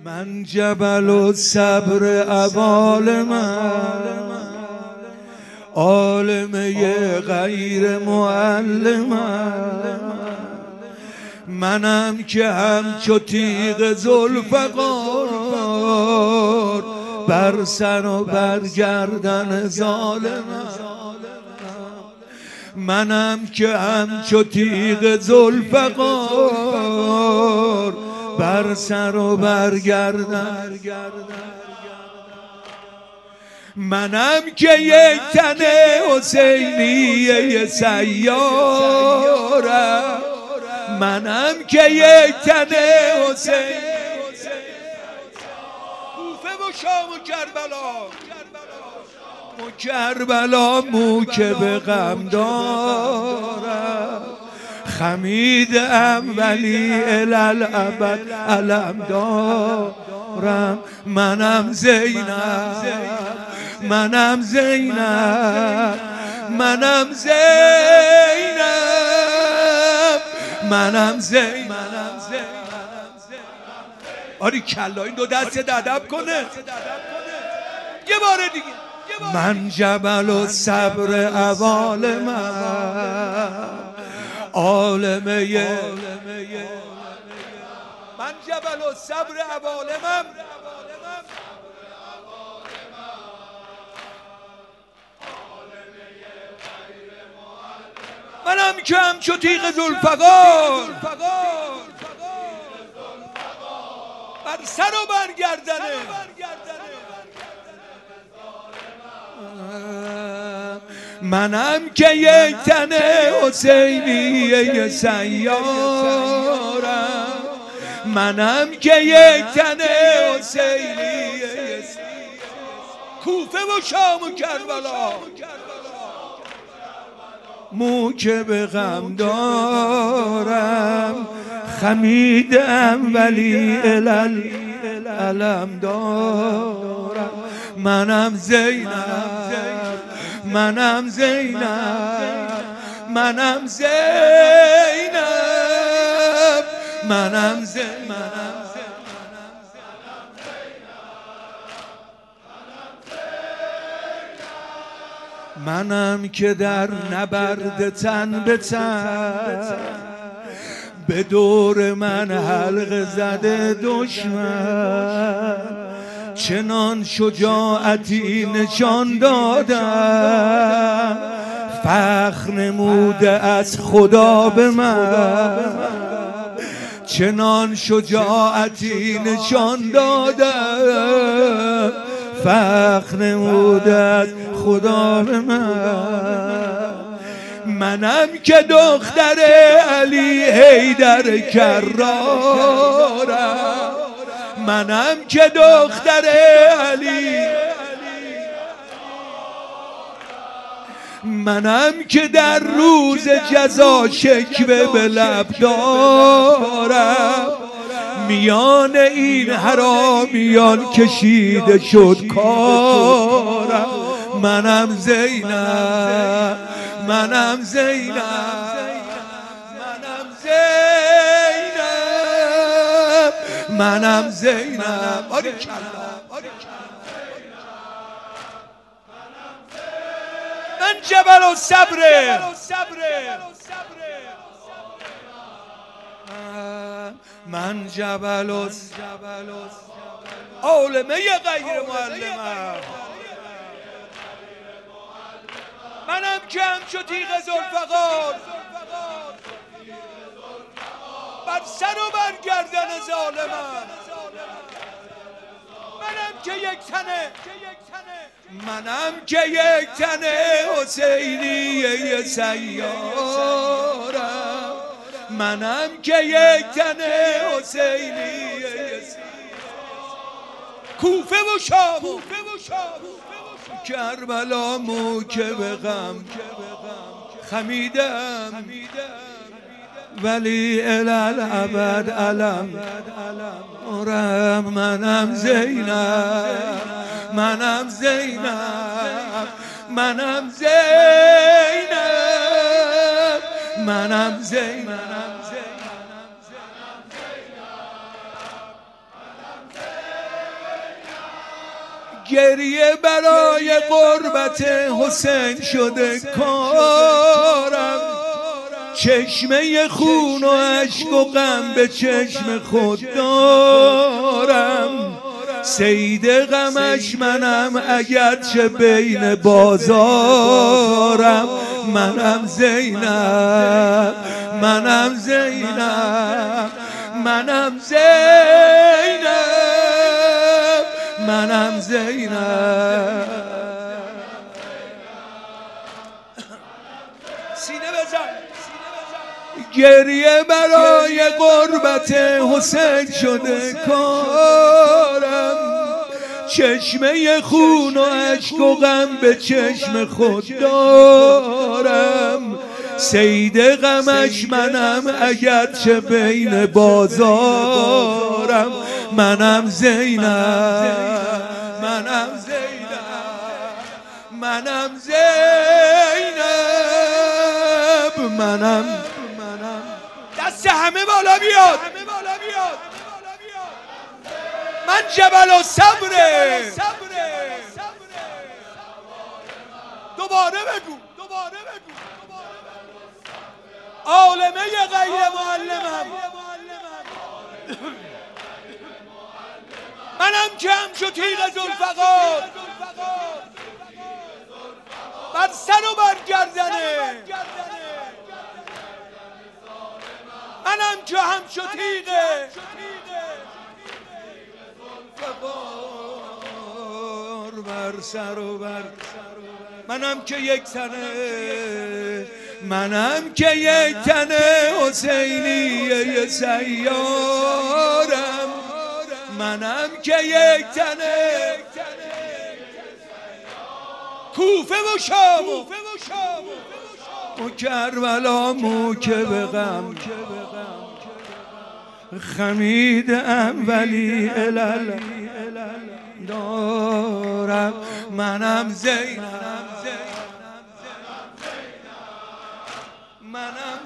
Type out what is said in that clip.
من جبل و صبر عوالمم، عالمه غیر معلمم. منم که همچو تیغ ذوالفقار بر سر و بر گردن ظالمم. منم که همچو تیغ ذوالفقار بر سر و بر گردن. منم که یک تن حسینیه سیارم، منم که یک تن حسینیه کوفه و شام و کربلا مو که به غم دارم. خمیدم ولی الالعبد علم دارم. منم زینب، منم زینب، منم زینب، منم زینب. آری کلا این دو دست ادب کنه یه بار دیگه. من جبل و صبر عوالمم، عالمه من جبل و صبر عوالمم. منم که همچو تیغ ذوالفقار بر سر و بر گردنه. منم که یک تن حسینیه سیارم، منم که یک تن حسینیه کوفه و شام و کربلا مو که به غم دارم. خمیدم ولی علم دارم. منم زینب، منم زینب، منم زینب، منم زینب. منم که در نبرد تن به تن به دور من حلقه زده دشمن. چنان شجاعتی نشان دادم فخر نموده از خدا به من. چنان شجاعتی نشان دادم فخر نموده از خدا به من. منم که دختر علی حیدر کرارم، منم که دختر علی، منم که در روز جزا شکوه به لب دارم. میان این حرامیان کشیده شد کارم. منم زینب، منم زینب، منم زینب، منم زینب. آری کلا من جبل و صبره، من جبل و عالمه غیر معلمم. منم که همچو تیغ ذوالفقار بر سر و بر گردن ظالمم. منم که یک تنه، منم که یک تنه حسینیه سیارم. منم که یک تنه حسینیه کوفه و شام کربلا مو که به غم خمیدم ولی الالعبد علم دارم. منم زینب، منم زینب، منم زینب، منم زینب. گریه برای قربت حسین شده کارم، چشمه خون و اشک و غم به چشم خود دارم. صید غمش منم اگرچه بین بازارم. منم زینب، منم زینب، منم زینب، منم زینب. سینه بزن. گریه برای قربت حسین شده کارم، چشمه خون و اشک و غم به چشم خود دارم. صید غمش منم اگرچه بین بازارم. منم زینب، منم زینب، منم زینب، منم. دست همه بالا بیاد. من جبل و صبره. دوباره بگو. عالمه غیر معلمم. منم که همچو تیغ ذوالفقار بر سر و بر گردنه. منم که همچو تیغ بر سر و بر، منم که یک تنه، منم که یک تنه حسینی سیارم. منم که یک تنه کوفه و شام و کربلا موکب غم. خمیدم ولی علل دارم. منم زینب، منم